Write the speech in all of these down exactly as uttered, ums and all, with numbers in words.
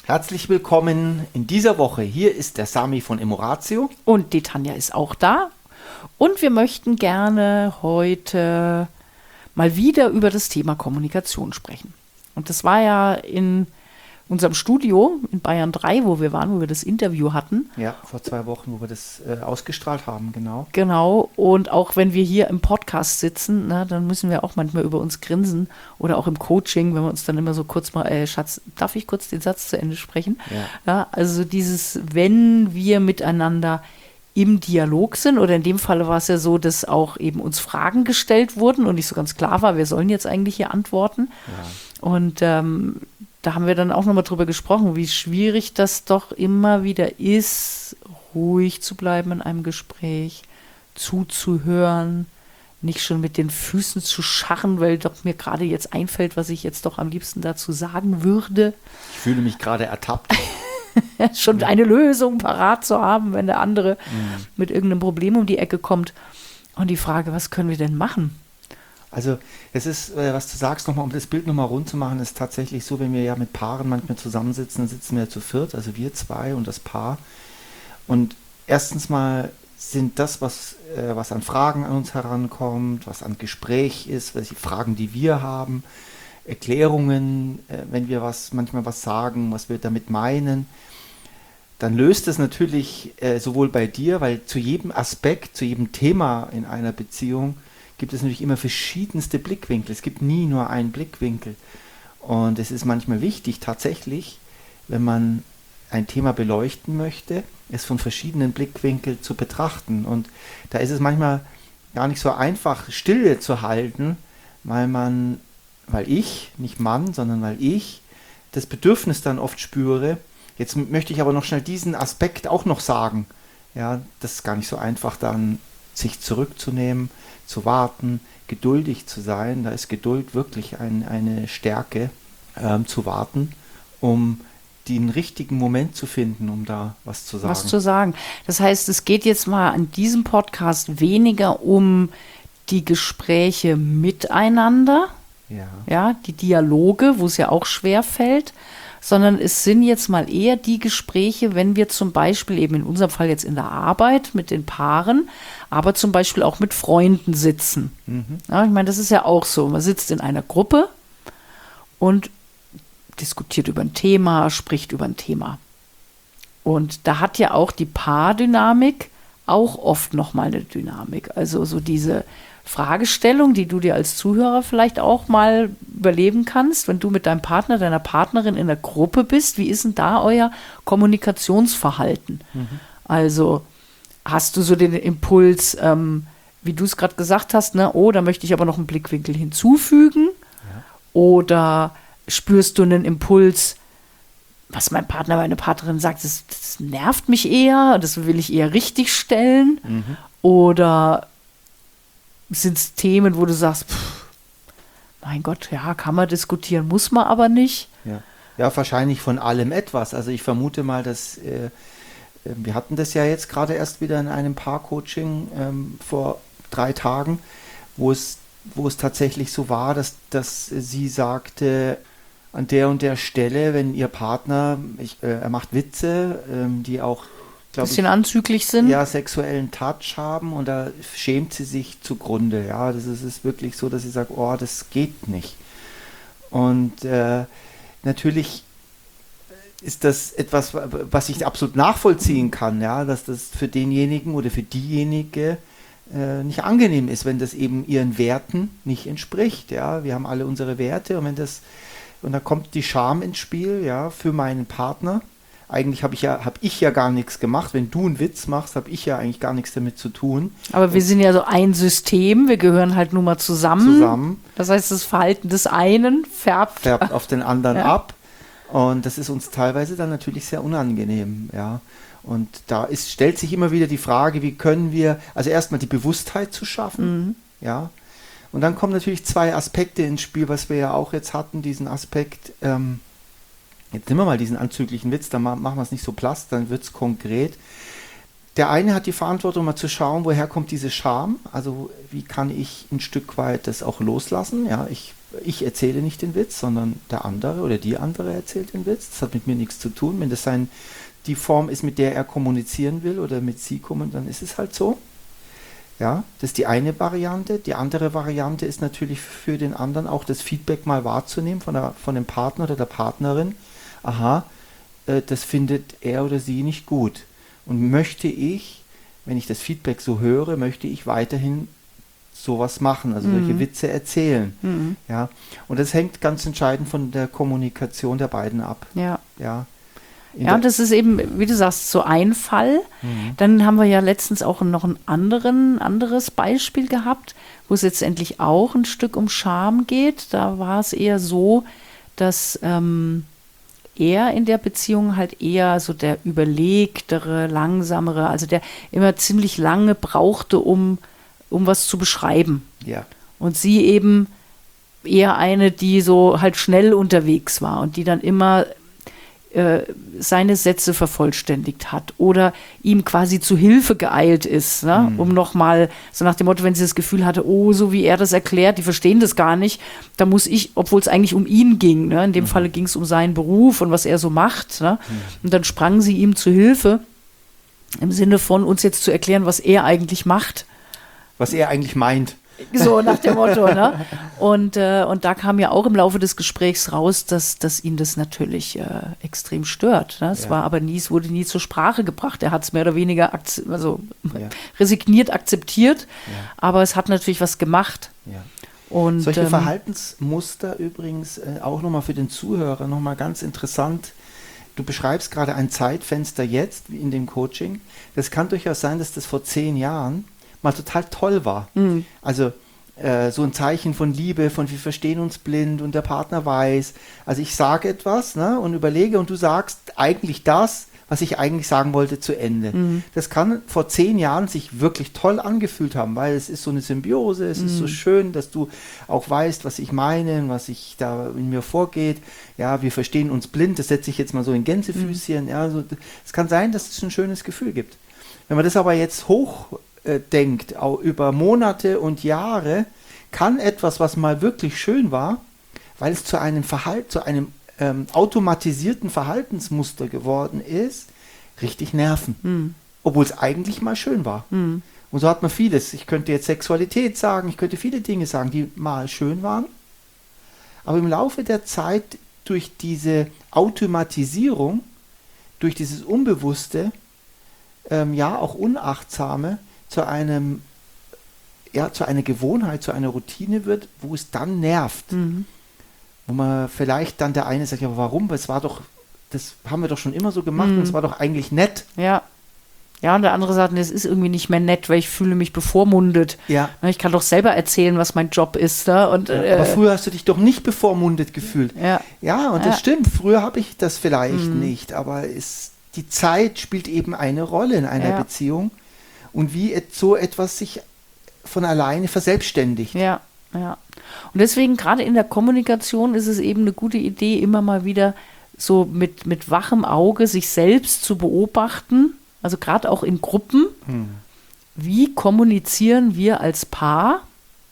Herzlich willkommen in dieser Woche. Hier ist der Sami von Emoratio. Und die Tanja ist auch da. Und wir möchten gerne heute mal wieder über das Thema Kommunikation sprechen. Und das war ja in unserem Studio in Bayern drei, wo wir waren, wo wir das Interview hatten. Ja, vor zwei Wochen, wo wir das äh, ausgestrahlt haben, genau. Genau, und auch wenn wir hier im Podcast sitzen, na, dann müssen wir auch manchmal über uns grinsen oder auch im Coaching, wenn wir uns dann immer so kurz mal, äh, Schatz, darf ich kurz den Satz zu Ende sprechen? Ja. Ja, also dieses, wenn wir miteinander im Dialog sind, oder in dem Fall war es ja so, dass auch eben uns Fragen gestellt wurden und nicht so ganz klar war, wir sollen jetzt eigentlich hier antworten. Ja. Und ähm, da haben wir dann auch nochmal drüber gesprochen, wie schwierig das doch immer wieder ist, ruhig zu bleiben in einem Gespräch, zuzuhören, nicht schon mit den Füßen zu scharren, weil doch mir gerade jetzt einfällt, was ich jetzt doch am liebsten dazu sagen würde. Ich fühle mich gerade ertappt. Schon eine Lösung parat zu haben, wenn der andere Mhm. mit irgendeinem Problem um die Ecke kommt. Und die Frage, was können wir denn machen? Also es ist, äh, was du sagst, nochmal, um das Bild nochmal rund zu machen, ist tatsächlich so, wenn wir ja mit Paaren manchmal zusammensitzen, dann sitzen wir zu viert, also wir zwei und das Paar. Und erstens mal sind das, was, äh, was an Fragen an uns herankommt, was an Gespräch ist, welche Fragen, die wir haben, Erklärungen, äh, wenn wir was, manchmal was sagen, was wir damit meinen, dann löst es natürlich äh, sowohl bei dir, weil zu jedem Aspekt, zu jedem Thema in einer Beziehung gibt es natürlich immer verschiedenste Blickwinkel. Es gibt nie nur einen Blickwinkel. Und es ist manchmal wichtig, tatsächlich, wenn man ein Thema beleuchten möchte, es von verschiedenen Blickwinkeln zu betrachten. Und da ist es manchmal gar nicht so einfach, Stille zu halten, weil man, weil ich, nicht Mann, sondern weil ich das Bedürfnis dann oft spüre. Jetzt möchte ich aber noch schnell diesen Aspekt auch noch sagen. Ja, das ist gar nicht so einfach, dann sich zurückzunehmen, zu warten, geduldig zu sein. Da ist Geduld wirklich ein, eine Stärke, ähm, zu warten, um den richtigen Moment zu finden, um da was zu sagen. Was zu sagen. Das heißt, es geht jetzt mal an diesem Podcast weniger um die Gespräche miteinander, Ja. ja, die Dialoge, wo es ja auch schwer fällt, sondern es sind jetzt mal eher die Gespräche, wenn wir zum Beispiel eben in unserem Fall jetzt in der Arbeit mit den Paaren, aber zum Beispiel auch mit Freunden sitzen. Mhm. Ja, ich meine, das ist ja auch so. Man sitzt in einer Gruppe und diskutiert über ein Thema, spricht über ein Thema. Und da hat ja auch die Paardynamik auch oft nochmal eine Dynamik. Also so diese Fragestellung, die du dir als Zuhörer vielleicht auch mal überleben kannst, wenn du mit deinem Partner, deiner Partnerin in der Gruppe bist, wie ist denn da euer Kommunikationsverhalten? Mhm. Also hast du so den Impuls, ähm, wie du es gerade gesagt hast, ne, oh, da möchte ich aber noch einen Blickwinkel hinzufügen? Ja. Oder spürst du einen Impuls, was mein Partner, meine Partnerin sagt, das, das nervt mich eher, das will ich eher richtig stellen? Mhm. Oder sind es Themen, wo du sagst, pff, mein Gott, ja, kann man diskutieren, muss man aber nicht? Ja. Ja, wahrscheinlich von allem etwas. Also ich vermute mal, dass äh, wir hatten das ja jetzt gerade erst wieder in einem Paar-Coaching ähm, vor drei Tagen, wo es, wo es tatsächlich so war, dass, dass sie sagte, an der und der Stelle, wenn ihr Partner, ich, äh, er macht Witze, ähm, die auch, glaube ich, Bisschen anzüglich sind? ja, sexuellen Touch haben, und da schämt sie sich zugrunde. Ja, das ist, ist wirklich so, dass sie sagt, oh, das geht nicht. Und äh, natürlich ist das etwas, was ich absolut nachvollziehen kann, ja, dass das für denjenigen oder für diejenige äh, nicht angenehm ist, wenn das eben ihren Werten nicht entspricht. Ja, wir haben alle unsere Werte, und wenn das, und da kommt die Scham ins Spiel, ja, für meinen Partner. Eigentlich habe ich ja, habe ich ja gar nichts gemacht. Wenn du einen Witz machst, habe ich ja eigentlich gar nichts damit zu tun. Aber wir sind ja so ein System, wir gehören halt nun mal zusammen. Zusammen. Das heißt, das Verhalten des einen färbt, färbt auf den anderen Ja. ab. Und das ist uns teilweise dann natürlich sehr unangenehm, ja. Und da ist, stellt sich immer wieder die Frage, wie können wir, also erstmal die Bewusstheit zu schaffen, Mhm. ja. Und dann kommen natürlich zwei Aspekte ins Spiel, was wir ja auch jetzt hatten, diesen Aspekt, ähm, jetzt nehmen wir mal diesen anzüglichen Witz, dann ma- machen wir es nicht so platt, dann wird es konkret. der eine hat die Verantwortung, mal zu schauen, woher kommt diese Scham, also wie kann ich ein Stück weit das auch loslassen, ja, ich, ich erzähle nicht den Witz, sondern der andere oder die andere erzählt den Witz, das hat mit mir nichts zu tun, wenn das sein, die Form ist, mit der er kommunizieren will oder mit sie kommen, dann ist es halt so, ja, das ist die eine Variante, die andere Variante ist natürlich für den anderen auch das Feedback mal wahrzunehmen von, der, von dem Partner oder der Partnerin, aha, äh, das findet er oder sie nicht gut. Und möchte ich, wenn ich das Feedback so höre, möchte ich weiterhin sowas machen, also mhm. solche Witze erzählen. Mhm. Ja. Und das hängt ganz entscheidend von der Kommunikation der beiden ab. Ja. Ja, ja, und das ist eben, wie du sagst, so ein Fall. Mhm. Dann haben wir ja letztens auch noch ein anderen, anderes Beispiel gehabt, wo es letztendlich auch ein Stück um Scham geht. Da war es eher so, dass ähm, er in der Beziehung halt eher so der überlegtere, langsamere, also der immer ziemlich lange brauchte, um, um was zu beschreiben. Ja. Und sie eben eher eine, die so halt schnell unterwegs war und die dann immer äh, seine Sätze vervollständigt hat oder ihm quasi zu Hilfe geeilt ist, ne? Mhm. Um nochmal, so nach dem Motto, wenn sie das Gefühl hatte, oh, so wie er das erklärt, die verstehen das gar nicht, da muss ich, obwohl es eigentlich um ihn ging, ne? In dem mhm. Falle ging es um seinen Beruf und was er so macht, ne? Mhm. Und dann sprang sie ihm zu Hilfe, im Sinne von uns jetzt zu erklären, was er eigentlich macht. Was er eigentlich meint. So nach dem Motto, ne? Und, äh, und da kam ja auch im Laufe des Gesprächs raus, dass, dass ihn das natürlich äh, extrem stört. Ne? Es Ja. war aber nie, es wurde nie zur Sprache gebracht. Er hat es mehr oder weniger akze- also Ja. resigniert akzeptiert, Ja. aber es hat natürlich was gemacht. Ja. Und, Solche ähm, Verhaltensmuster übrigens äh, auch nochmal für den Zuhörer nochmal ganz interessant. Du beschreibst gerade ein Zeitfenster jetzt wie in dem Coaching. Das kann durchaus sein, dass das vor zehn Jahren mal total toll war. Mhm. Also äh, so ein Zeichen von Liebe, von wir verstehen uns blind und der Partner weiß. Also ich sage etwas, ne, und überlege und du sagst eigentlich das, was ich eigentlich sagen wollte, zu Ende. Mhm. Das kann vor zehn Jahren sich wirklich toll angefühlt haben, weil es ist so eine Symbiose, es mhm. ist so schön, dass du auch weißt, was ich meine, was ich da in mir vorgeht. Ja, wir verstehen uns blind, das setze ich jetzt mal so in Gänsefüßchen. Mhm. Ja, also, es kann sein, dass es ein schönes Gefühl gibt. Wenn man das aber jetzt hoch äh, denkt, auch über Monate und Jahre, kann etwas, was mal wirklich schön war, weil es zu einem Verhalten, zu einem ähm, automatisierten Verhaltensmuster geworden ist, richtig nerven. Mhm. Obwohl es eigentlich mal schön war. Mhm. Und so hat man vieles. Ich könnte jetzt Sexualität sagen, ich könnte viele Dinge sagen, die mal schön waren. Aber im Laufe der Zeit durch diese Automatisierung, durch dieses Unbewusste, ähm, ja auch Unachtsame, zu einem, ja, zu einer Gewohnheit, zu einer Routine wird, wo es dann nervt. Mhm. Wo man vielleicht dann der eine sagt, ja, aber warum? Weil es war doch, das haben wir doch schon immer so gemacht mhm. und es war doch eigentlich nett. Ja. Ja, und der andere sagt, nee, es ist irgendwie nicht mehr nett, weil ich fühle mich bevormundet. Ja. Ich kann doch selber erzählen, was mein Job ist. Ne? Und, ja, äh, aber früher hast du dich doch nicht bevormundet gefühlt. Ja, ja und ja. das stimmt. Früher habe ich das vielleicht mhm. nicht, aber es, die Zeit spielt eben eine Rolle in einer ja. Beziehung. Und wie et, so etwas sich von alleine verselbstständigt. Ja, ja. Und deswegen gerade in der Kommunikation ist es eben eine gute Idee, immer mal wieder so mit, mit wachem Auge sich selbst zu beobachten, also gerade auch in Gruppen. Hm. Wie kommunizieren wir als Paar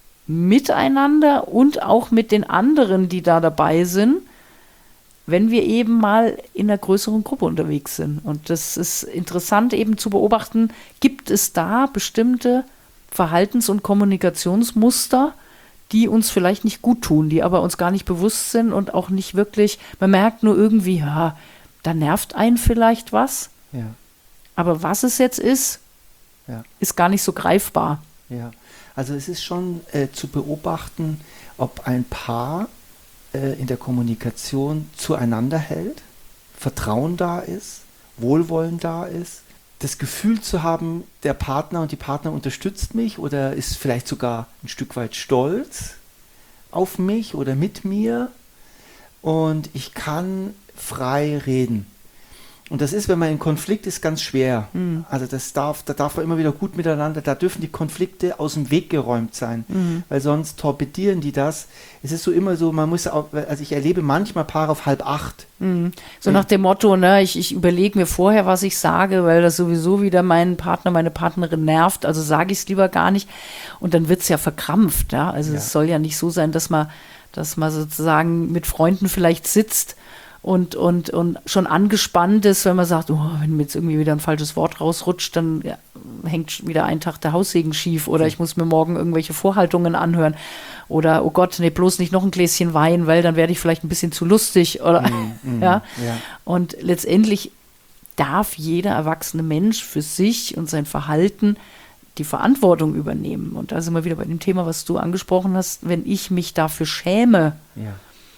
miteinander und auch mit den anderen, die da dabei sind, wenn wir eben mal in einer größeren Gruppe unterwegs sind. Und das ist interessant eben zu beobachten, gibt es da bestimmte Verhaltens- und Kommunikationsmuster, die uns vielleicht nicht gut tun, die aber uns gar nicht bewusst sind und auch nicht wirklich, man merkt nur irgendwie, ja, da nervt einen vielleicht was, ja. aber was es jetzt ist, ja. ist gar nicht so greifbar. Ja, also es ist schon äh, zu beobachten, ob ein Paar in der Kommunikation zueinander hält, Vertrauen da ist, Wohlwollen da ist, das Gefühl zu haben, der Partner und die Partner unterstützt mich oder ist vielleicht sogar ein Stück weit stolz auf mich oder mit mir und ich kann frei reden. Und das ist, wenn man in Konflikt ist, ganz schwer. Mhm. Also das darf, da darf man immer wieder gut miteinander, da dürfen die Konflikte aus dem Weg geräumt sein, Mhm. weil sonst torpedieren die das. Es ist so immer so, man muss auch, also ich erlebe manchmal Paare auf halb acht. Mhm. So nach dem Motto, ne, ich, ich überlege mir vorher, was ich sage, weil das sowieso wieder meinen Partner, meine Partnerin nervt, also sage ich es lieber gar nicht. Und dann wird es ja verkrampft. Ja? Also Ja. es soll ja nicht so sein, dass man, dass man sozusagen mit Freunden vielleicht sitzt und, und, und schon angespannt ist, wenn man sagt, oh, wenn mir jetzt irgendwie wieder ein falsches Wort rausrutscht, dann ja, hängt wieder ein Tag der Haussegen schief oder ich muss mir morgen irgendwelche Vorhaltungen anhören oder, oh Gott, nee, bloß nicht noch ein Gläschen Wein, weil dann werde ich vielleicht ein bisschen zu lustig oder, Mm, mm, ja. ja. Und letztendlich darf jeder erwachsene Mensch für sich und sein Verhalten die Verantwortung übernehmen. Und da sind wir wieder bei dem Thema, was du angesprochen hast, wenn ich mich dafür schäme, Ja.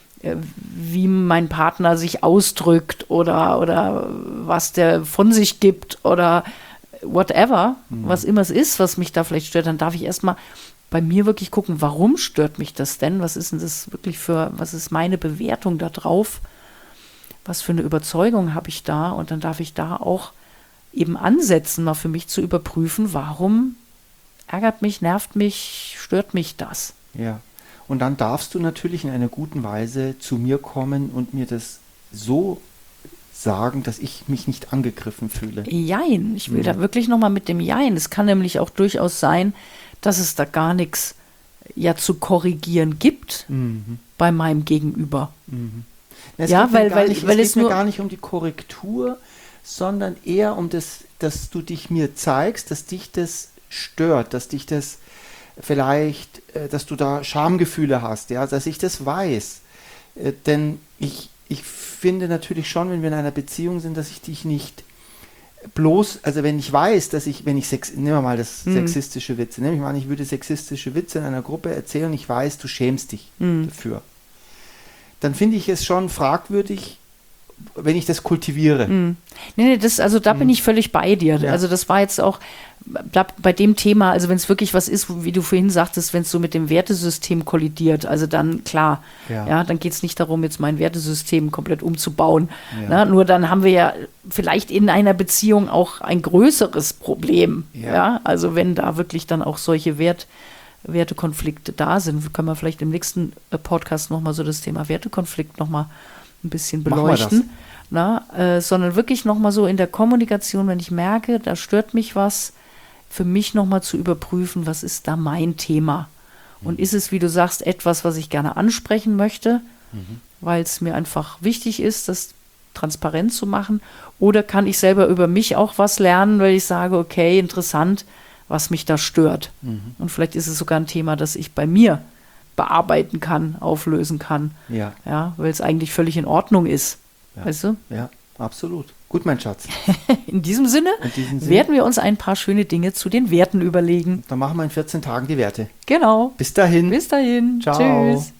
wie mein Partner sich ausdrückt oder, oder was der von sich gibt oder whatever, Mhm. was immer es ist, was mich da vielleicht stört, dann darf ich erstmal bei mir wirklich gucken, warum stört mich das denn? Was ist denn das wirklich für, was ist meine Bewertung da drauf? Was für eine Überzeugung habe ich da? Und dann darf ich da auch eben ansetzen, mal für mich zu überprüfen, warum ärgert mich, nervt mich, stört mich das? Ja. Und dann darfst du natürlich in einer guten Weise zu mir kommen und mir das so sagen, dass ich mich nicht angegriffen fühle. Jein, ich will Mhm. da wirklich nochmal mit dem Jein. Es kann nämlich auch durchaus sein, dass es da gar nichts ja zu korrigieren gibt Mhm. bei meinem Gegenüber. Mhm. Es Ja, geht mir weil- gar weil- nicht, weil es es geht mir nur- gar nicht um die Korrektur, sondern eher um das, dass du dich mir zeigst, dass dich das stört, dass dich das vielleicht, äh, dass du da Schamgefühle hast, ja, dass ich das weiß. Äh, denn ich, ich finde natürlich schon, wenn wir in einer Beziehung sind, dass ich dich nicht bloß, also wenn ich weiß, dass ich, wenn ich, sex, nehmen wir mal das Mhm. sexistische Witze, nehmen wir mal an, ich würde sexistische Witze in einer Gruppe erzählen, ich weiß, du schämst dich Mhm. dafür. Dann finde ich es schon fragwürdig, wenn ich das kultiviere. Mhm. Nee, nee, das, also da bin ich völlig bei dir. Ja. Also das war jetzt auch da, bei dem Thema, also wenn es wirklich was ist, wie du vorhin sagtest, wenn es so mit dem Wertesystem kollidiert, also dann klar, Ja. ja, dann geht es nicht darum, jetzt mein Wertesystem komplett umzubauen. Ja. Ne? Nur dann haben wir ja vielleicht in einer Beziehung auch ein größeres Problem. Ja. Ja. Also wenn da wirklich dann auch solche Wert, Wertekonflikte da sind, können wir vielleicht im nächsten äh, Podcast nochmal so das Thema Wertekonflikt nochmal ein bisschen Machen wir das. beleuchten. Na, äh, sondern wirklich nochmal so in der Kommunikation, wenn ich merke, da stört mich was, für mich nochmal zu überprüfen, was ist da mein Thema? Und ist es, wie du sagst, etwas, was ich gerne ansprechen möchte, weil es mir einfach wichtig ist, das transparent zu machen? Oder kann ich selber über mich auch was lernen, weil ich sage, okay, interessant, was mich da stört. Mhm. Und vielleicht ist es sogar ein Thema, das ich bei mir bearbeiten kann, auflösen kann. Ja, Ja, weil es eigentlich völlig in Ordnung ist. Ja. Weißt du? ja, absolut. Gut, mein Schatz. In diesem Sinne In diesem Sinne. werden wir uns ein paar schöne Dinge zu den Werten überlegen. Dann machen wir in vierzehn Tagen die Werte. Genau. Bis dahin. Bis dahin. Ciao. Tschüss.